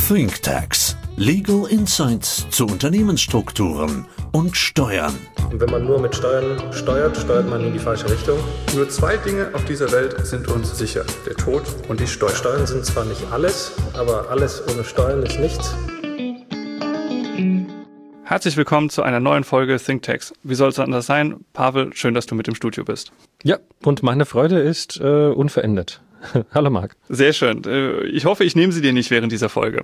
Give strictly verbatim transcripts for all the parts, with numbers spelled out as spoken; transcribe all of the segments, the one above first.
ThinkTax. Legal Insights zu Unternehmensstrukturen und Steuern. Und wenn man nur mit Steuern steuert, steuert man in die falsche Richtung. Nur zwei Dinge auf dieser Welt sind uns sicher: der Tod und die Steuern. Steuern sind zwar nicht alles, aber alles ohne Steuern ist nichts. Herzlich willkommen zu einer neuen Folge ThinkTax. Wie soll es anders sein? Pavel, schön, dass du mit im Studio bist. Ja, und meine Freude ist äh, unverändert. Hallo Marc. Sehr schön. Ich hoffe, ich nehme sie dir nicht während dieser Folge.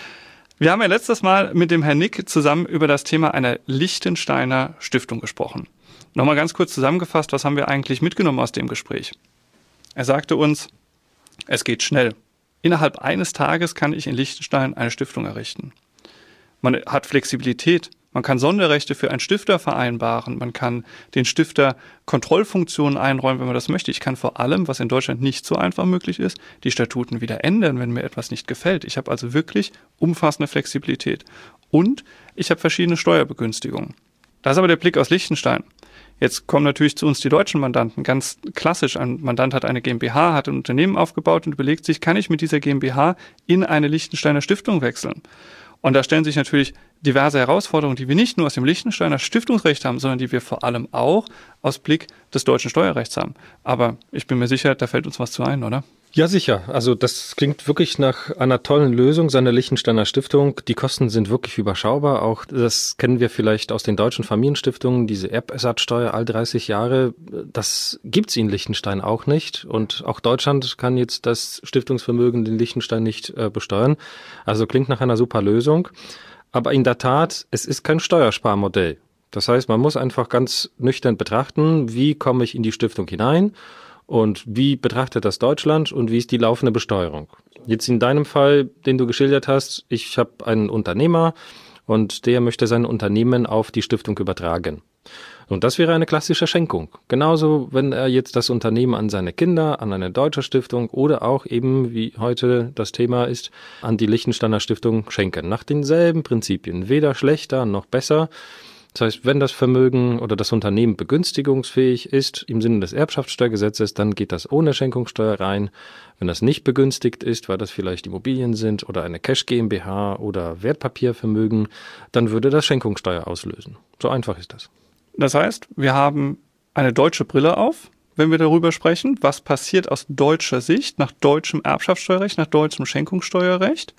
Wir haben ja letztes Mal mit dem Herrn Nick zusammen über das Thema einer Liechtensteiner Stiftung gesprochen. Nochmal ganz kurz zusammengefasst, was haben wir eigentlich mitgenommen aus dem Gespräch? Er sagte uns, es geht schnell. Innerhalb eines Tages kann ich in Liechtenstein eine Stiftung errichten. Man hat Flexibilität. Man kann Sonderrechte für einen Stifter vereinbaren. Man kann den Stifter Kontrollfunktionen einräumen, wenn man das möchte. Ich kann vor allem, was in Deutschland nicht so einfach möglich ist, die Statuten wieder ändern, wenn mir etwas nicht gefällt. Ich habe also wirklich umfassende Flexibilität. Und ich habe verschiedene Steuerbegünstigungen. Das ist aber der Blick aus Liechtenstein. Jetzt kommen natürlich zu uns die deutschen Mandanten. Ganz klassisch, ein Mandant hat eine GmbH, hat ein Unternehmen aufgebaut und überlegt sich, kann ich mit dieser GmbH in eine Liechtensteiner Stiftung wechseln? Und da stellen sich natürlich diverse Herausforderungen, die wir nicht nur aus dem Liechtensteiner Stiftungsrecht haben, sondern die wir vor allem auch aus Blick des deutschen Steuerrechts haben. Aber ich bin mir sicher, da fällt uns was zu ein, oder? Ja, sicher. Also das klingt wirklich nach einer tollen Lösung seiner Liechtensteiner Stiftung. Die Kosten sind wirklich überschaubar. Auch das kennen wir vielleicht aus den deutschen Familienstiftungen, diese Erbersatzsteuer all dreißig Jahre. Das gibt's in Liechtenstein auch nicht. Und auch Deutschland kann jetzt das Stiftungsvermögen in Liechtenstein nicht äh, besteuern. Also klingt nach einer super Lösung. Aber in der Tat, es ist kein Steuersparmodell. Das heißt, man muss einfach ganz nüchtern betrachten, wie komme ich in die Stiftung hinein und wie betrachtet das Deutschland und wie ist die laufende Besteuerung. Jetzt in deinem Fall, den du geschildert hast, ich habe einen Unternehmer und der möchte sein Unternehmen auf die Stiftung übertragen. Und das wäre eine klassische Schenkung. Genauso, wenn er jetzt das Unternehmen an seine Kinder, an eine deutsche Stiftung oder auch eben, wie heute das Thema ist, an die Liechtensteiner Stiftung schenken. Nach denselben Prinzipien. Weder schlechter noch besser. Das heißt, wenn das Vermögen oder das Unternehmen begünstigungsfähig ist im Sinne des Erbschaftssteuergesetzes, dann geht das ohne Schenkungssteuer rein. Wenn das nicht begünstigt ist, weil das vielleicht Immobilien sind oder eine Cash GmbH oder Wertpapiervermögen, dann würde das Schenkungssteuer auslösen. So einfach ist das. Das heißt, wir haben eine deutsche Brille auf, wenn wir darüber sprechen, was passiert aus deutscher Sicht, nach deutschem Erbschaftssteuerrecht, nach deutschem Schenkungssteuerrecht.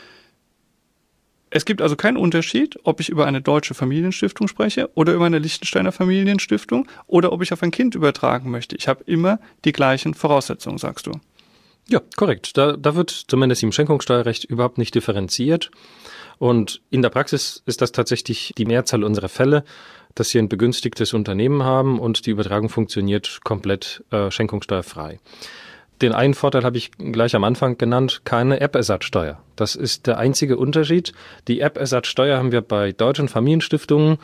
Es gibt also keinen Unterschied, ob ich über eine deutsche Familienstiftung spreche oder über eine Liechtensteiner Familienstiftung oder ob ich auf ein Kind übertragen möchte. Ich habe immer die gleichen Voraussetzungen, sagst du. Ja, korrekt. Da, da wird zumindest im Schenkungssteuerrecht überhaupt nicht differenziert. Und in der Praxis ist das tatsächlich die Mehrzahl unserer Fälle, dass wir ein begünstigtes Unternehmen haben und die Übertragung funktioniert komplett äh, schenkungssteuerfrei. Den einen Vorteil habe ich gleich am Anfang genannt, keine Erbersatzsteuer. Das ist der einzige Unterschied. Die Erbersatzsteuer haben wir bei deutschen Familienstiftungen.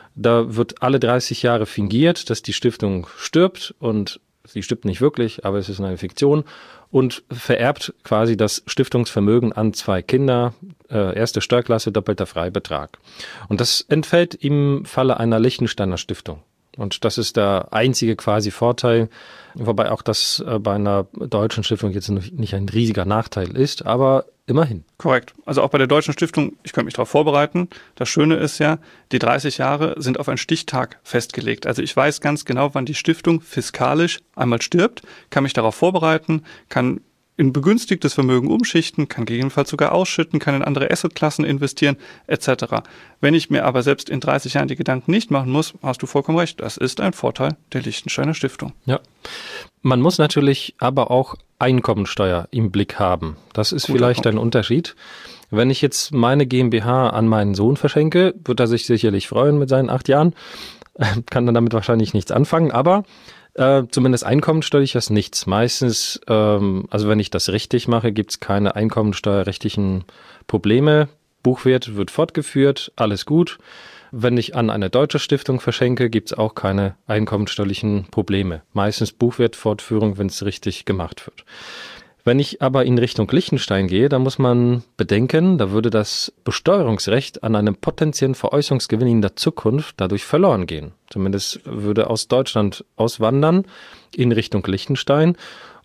Da wird alle dreißig Jahre fingiert, dass die Stiftung stirbt und sie stirbt nicht wirklich, aber es ist eine Fiktion und vererbt quasi das Stiftungsvermögen an zwei Kinder, äh, erste Steuerklasse, doppelter Freibetrag. Und das entfällt im Falle einer Liechtensteiner Stiftung. Und das ist der einzige quasi Vorteil, wobei auch das äh, bei einer deutschen Stiftung jetzt nicht ein riesiger Nachteil ist, aber immerhin. Korrekt. Also auch bei der deutschen Stiftung, ich könnte mich darauf vorbereiten. Das Schöne ist ja, die dreißig Jahre sind auf einen Stichtag festgelegt. Also ich weiß ganz genau, wann die Stiftung fiskalisch einmal stirbt, kann mich darauf vorbereiten, kann in begünstigtes Vermögen umschichten, kann gegebenenfalls sogar ausschütten, kann in andere Assetklassen investieren, et cetera. Wenn ich mir aber selbst in dreißig Jahren die Gedanken nicht machen muss, hast du vollkommen recht, das ist ein Vorteil der Liechtensteiner Stiftung. Ja, man muss natürlich aber auch Einkommensteuer im Blick haben. Das ist Guter vielleicht Punkt. Ein Unterschied. Wenn ich jetzt meine GmbH an meinen Sohn verschenke, wird er sich sicherlich freuen mit seinen acht Jahren, kann dann damit wahrscheinlich nichts anfangen, aber Äh, zumindest einkommensteuerlich ist nichts. Meistens, ähm, also wenn ich das richtig mache, gibt es keine einkommensteuerrechtlichen Probleme. Buchwert wird fortgeführt, alles gut. Wenn ich an eine deutsche Stiftung verschenke, gibt es auch keine einkommensteuerlichen Probleme. Meistens Buchwertfortführung, wenn es richtig gemacht wird. Wenn ich aber in Richtung Liechtenstein gehe, dann muss man bedenken, da würde das Besteuerungsrecht an einem potenziellen Veräußerungsgewinn in der Zukunft dadurch verloren gehen. Zumindest würde aus Deutschland auswandern in Richtung Liechtenstein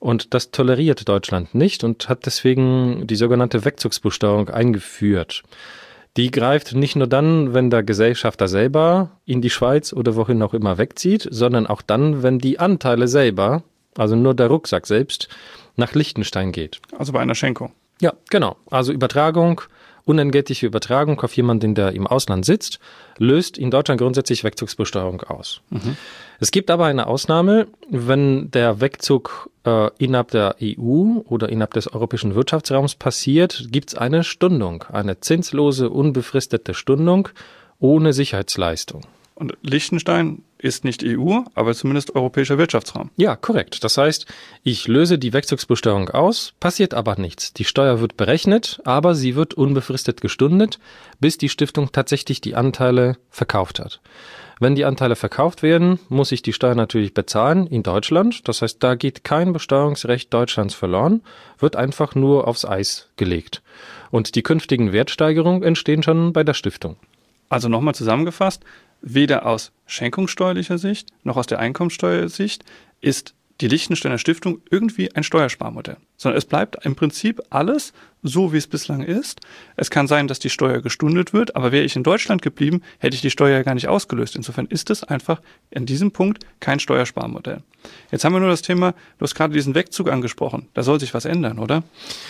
Und das toleriert Deutschland nicht und hat deswegen die sogenannte Wegzugsbesteuerung eingeführt. Die greift nicht nur dann, wenn der Gesellschafter selber in die Schweiz oder wohin auch immer wegzieht, sondern auch dann, wenn die Anteile selber, also nur der Rucksack selbst, nach Liechtenstein geht. Also bei einer Schenkung. Ja, genau. Also Übertragung, unentgeltliche Übertragung auf jemanden, der im Ausland sitzt, löst in Deutschland grundsätzlich Wegzugsbesteuerung aus. Mhm. Es gibt aber eine Ausnahme, wenn der Wegzug äh, innerhalb der E U oder innerhalb des europäischen Wirtschaftsraums passiert, gibt es eine Stundung, eine zinslose, unbefristete Stundung ohne Sicherheitsleistung. Und Liechtenstein ist nicht E U, aber zumindest europäischer Wirtschaftsraum. Ja, korrekt. Das heißt, ich löse die Wegzugsbesteuerung aus, passiert aber nichts. Die Steuer wird berechnet, aber sie wird unbefristet gestundet, bis die Stiftung tatsächlich die Anteile verkauft hat. Wenn die Anteile verkauft werden, muss ich die Steuer natürlich bezahlen in Deutschland. Das heißt, da geht kein Besteuerungsrecht Deutschlands verloren, wird einfach nur aufs Eis gelegt. Und die künftigen Wertsteigerungen entstehen schon bei der Stiftung. Also nochmal zusammengefasst, weder aus schenkungssteuerlicher Sicht noch aus der Einkommensteuersicht ist die Liechtensteiner Stiftung irgendwie ein Steuersparmodell, sondern es bleibt im Prinzip alles so, wie es bislang ist. Es kann sein, dass die Steuer gestundet wird, aber wäre ich in Deutschland geblieben, hätte ich die Steuer ja gar nicht ausgelöst. Insofern ist es einfach an diesem Punkt kein Steuersparmodell. Jetzt haben wir nur das Thema, du hast gerade diesen Wegzug angesprochen, da soll sich was ändern, oder?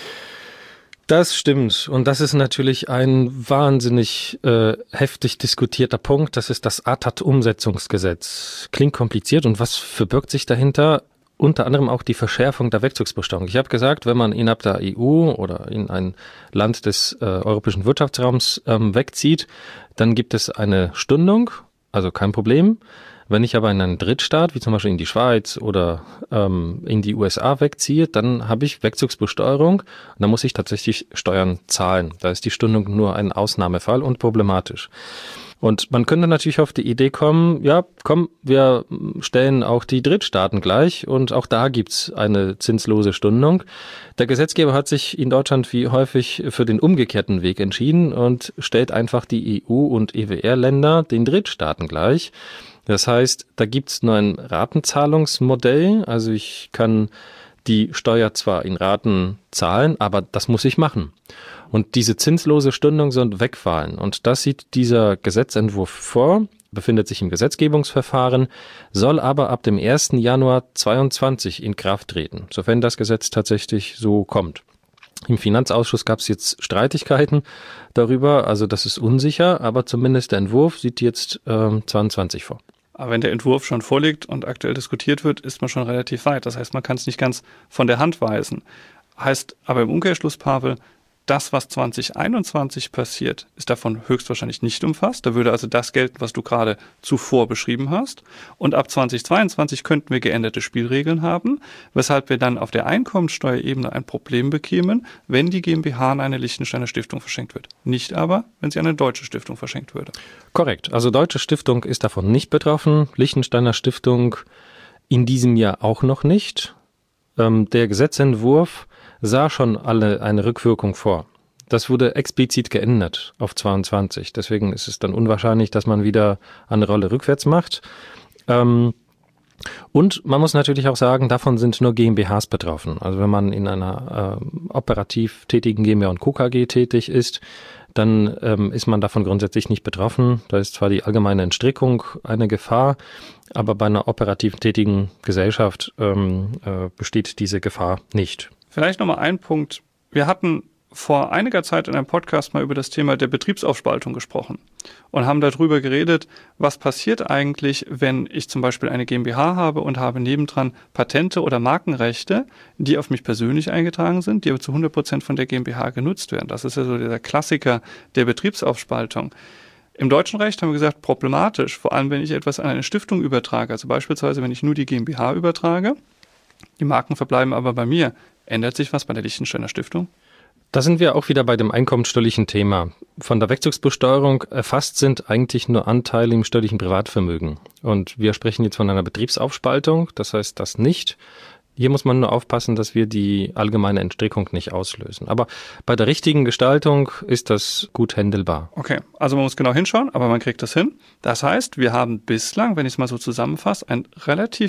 Das stimmt. Und das ist natürlich ein wahnsinnig äh, heftig diskutierter Punkt. Das ist das A T A T-Umsetzungsgesetz. Klingt kompliziert. Und was verbirgt sich dahinter? Unter anderem auch die Verschärfung der Wegzugsbesteuerung. Ich habe gesagt, wenn man innerhalb der E U oder in ein Land des äh, europäischen Wirtschaftsraums ähm, wegzieht, dann gibt es eine Stundung, also kein Problem. Wenn ich aber in einen Drittstaat, wie zum Beispiel in die Schweiz oder ähm, in die U S A wegziehe, dann habe ich Wegzugsbesteuerung und dann muss ich tatsächlich Steuern zahlen. Da ist die Stundung nur ein Ausnahmefall und problematisch. Und man könnte natürlich auf die Idee kommen, ja, komm, wir stellen auch die Drittstaaten gleich und auch da gibt's eine zinslose Stundung. Der Gesetzgeber hat sich in Deutschland wie häufig für den umgekehrten Weg entschieden und stellt einfach die E U- und E W R-Länder den Drittstaaten gleich. Das heißt, da gibt's nur ein Ratenzahlungsmodell, also ich kann die Steuer zwar in Raten zahlen, aber das muss ich machen. Und diese zinslose Stundung soll wegfallen. Und das sieht dieser Gesetzentwurf vor, befindet sich im Gesetzgebungsverfahren, soll aber ab dem ersten Januar zweiundzwanzig in Kraft treten, sofern das Gesetz tatsächlich so kommt. Im Finanzausschuss gab es jetzt Streitigkeiten darüber, also das ist unsicher, aber zumindest der Entwurf sieht jetzt äh, zweiundzwanzig vor. Aber wenn der Entwurf schon vorliegt und aktuell diskutiert wird, ist man schon relativ weit. Das heißt, man kann es nicht ganz von der Hand weisen. Heißt aber im Umkehrschluss, Pavel, das, was zwanzig einundzwanzig passiert, ist davon höchstwahrscheinlich nicht umfasst. Da würde also das gelten, was du gerade zuvor beschrieben hast. Und ab zwanzig zweiundzwanzig könnten wir geänderte Spielregeln haben, weshalb wir dann auf der Einkommensteuerebene ein Problem bekämen, wenn die GmbH an eine Liechtensteiner Stiftung verschenkt wird. Nicht aber, wenn sie an eine deutsche Stiftung verschenkt würde. Korrekt. Also deutsche Stiftung ist davon nicht betroffen. Liechtensteiner Stiftung in diesem Jahr auch noch nicht. Ähm, der Gesetzentwurf sah schon alle eine Rückwirkung vor. Das wurde explizit geändert auf zweiundzwanzig. Deswegen ist es dann unwahrscheinlich, dass man wieder eine Rolle rückwärts macht. Ähm, und man muss natürlich auch sagen, davon sind nur GmbHs betroffen. Also wenn man in einer äh, operativ tätigen GmbH und Co. K G tätig ist, dann ähm, ist man davon grundsätzlich nicht betroffen. Da ist zwar die allgemeine Entstrickung eine Gefahr, aber bei einer operativ tätigen Gesellschaft ähm, äh, besteht diese Gefahr nicht. Vielleicht nochmal ein Punkt. Wir hatten vor einiger Zeit in einem Podcast mal über das Thema der Betriebsaufspaltung gesprochen und haben darüber geredet, was passiert eigentlich, wenn ich zum Beispiel eine GmbH habe und habe nebendran Patente oder Markenrechte, die auf mich persönlich eingetragen sind, die aber zu hundert Prozent von der GmbH genutzt werden. Das ist ja so der Klassiker der Betriebsaufspaltung. Im deutschen Recht haben wir gesagt, problematisch, vor allem wenn ich etwas an eine Stiftung übertrage, also beispielsweise wenn ich nur die GmbH übertrage, die Marken verbleiben aber bei mir. Ändert sich was bei der Liechtensteiner Stiftung? Da sind wir auch wieder bei dem einkommenssteuerlichen Thema. Von der Wegzugsbesteuerung erfasst sind eigentlich nur Anteile im steuerlichen Privatvermögen. Und wir sprechen jetzt von einer Betriebsaufspaltung, das heißt das nicht. Hier muss man nur aufpassen, dass wir die allgemeine Entstrickung nicht auslösen. Aber bei der richtigen Gestaltung ist das gut händelbar. Okay, also man muss genau hinschauen, aber man kriegt das hin. Das heißt, wir haben bislang, wenn ich es mal so zusammenfasse, ein relativ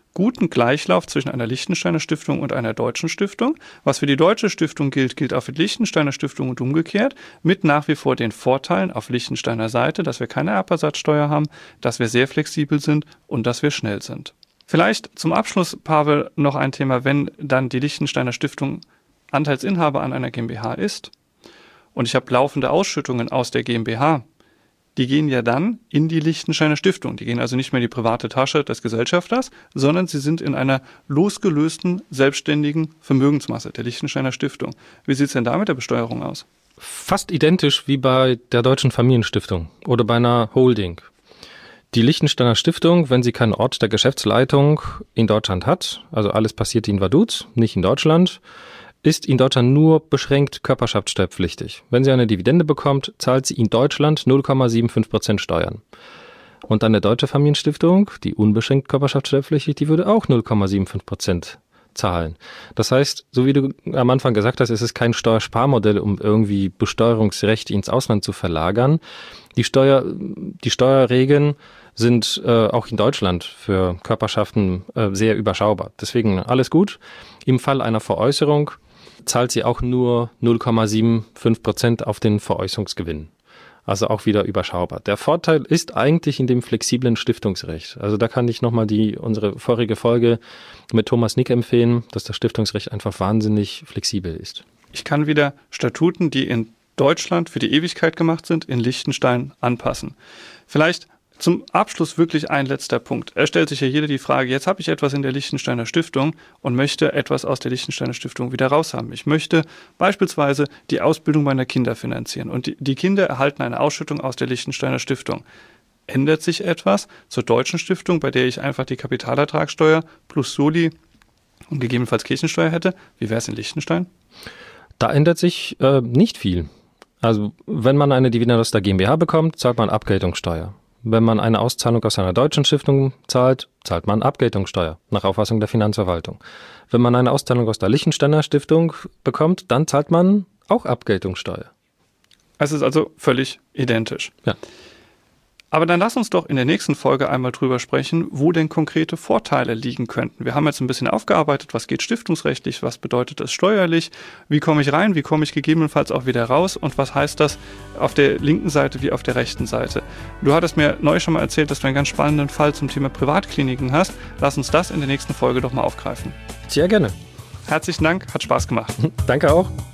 guten Gleichlauf zwischen einer Liechtensteiner Stiftung und einer deutschen Stiftung. Was für die deutsche Stiftung gilt, gilt auch für die Liechtensteiner Stiftung und umgekehrt, mit nach wie vor den Vorteilen auf Liechtensteiner Seite, dass wir keine Erbersatzsteuer haben, dass wir sehr flexibel sind und dass wir schnell sind. Vielleicht zum Abschluss, Pavel, noch ein Thema, wenn dann die Liechtensteiner Stiftung Anteilsinhaber an einer GmbH ist und ich habe laufende Ausschüttungen aus der GmbH, die gehen ja dann in die Liechtensteiner Stiftung. Die gehen also nicht mehr in die private Tasche des Gesellschafters, sondern sie sind in einer losgelösten, selbstständigen Vermögensmasse der Liechtensteiner Stiftung. Wie sieht es denn da mit der Besteuerung aus? Fast identisch wie bei der Deutschen Familienstiftung oder bei einer Holding. Die Liechtensteiner Stiftung, wenn sie keinen Ort der Geschäftsleitung in Deutschland hat, also alles passiert in Vaduz, nicht in Deutschland, ist in Deutschland nur beschränkt körperschaftssteuerpflichtig. Wenn sie eine Dividende bekommt, zahlt sie in Deutschland null Komma fünfundsiebzig Prozent Steuern. Und eine deutsche Familienstiftung, die unbeschränkt körperschaftssteuerpflichtig, die würde auch null Komma fünfundsiebzig Prozent zahlen. Das heißt, so wie du am Anfang gesagt hast, es ist kein Steuersparmodell, um irgendwie Besteuerungsrechte ins Ausland zu verlagern. Die Steuer, die Steuerregeln sind äh, auch in Deutschland für Körperschaften äh, sehr überschaubar. Deswegen alles gut. Im Fall einer Veräußerung zahlt sie auch nur null Komma fünfundsiebzig Prozent auf den Veräußerungsgewinn. Also auch wieder überschaubar. Der Vorteil ist eigentlich in dem flexiblen Stiftungsrecht. Also da kann ich nochmal die unsere vorige Folge mit Thomas Nick empfehlen, dass das Stiftungsrecht einfach wahnsinnig flexibel ist. Ich kann wieder Statuten, die in Deutschland für die Ewigkeit gemacht sind, in Liechtenstein anpassen. Vielleicht zum Abschluss wirklich ein letzter Punkt. Es stellt sich ja jeder die Frage, jetzt habe ich etwas in der Liechtensteiner Stiftung und möchte etwas aus der Liechtensteiner Stiftung wieder raushaben. Ich möchte beispielsweise die Ausbildung meiner Kinder finanzieren und die, die Kinder erhalten eine Ausschüttung aus der Liechtensteiner Stiftung. Ändert sich etwas zur deutschen Stiftung, bei der ich einfach die Kapitalertragssteuer plus Soli und gegebenenfalls Kirchensteuer hätte? Wie wäre es in Liechtenstein? Da ändert sich äh, nicht viel. Also wenn man eine Dividende aus der GmbH bekommt, zahlt man Abgeltungssteuer. Wenn man eine Auszahlung aus einer deutschen Stiftung zahlt, zahlt man Abgeltungssteuer nach Auffassung der Finanzverwaltung. Wenn man eine Auszahlung aus der Liechtensteiner Stiftung bekommt, dann zahlt man auch Abgeltungssteuer. Es ist also völlig identisch. Ja. Aber dann lass uns doch in der nächsten Folge einmal drüber sprechen, wo denn konkrete Vorteile liegen könnten. Wir haben jetzt ein bisschen aufgearbeitet, was geht stiftungsrechtlich, was bedeutet das steuerlich, wie komme ich rein, wie komme ich gegebenenfalls auch wieder raus und was heißt das auf der linken Seite wie auf der rechten Seite. Du hattest mir neu schon mal erzählt, dass du einen ganz spannenden Fall zum Thema Privatkliniken hast. Lass uns das in der nächsten Folge doch mal aufgreifen. Sehr gerne. Herzlichen Dank, hat Spaß gemacht. Danke auch.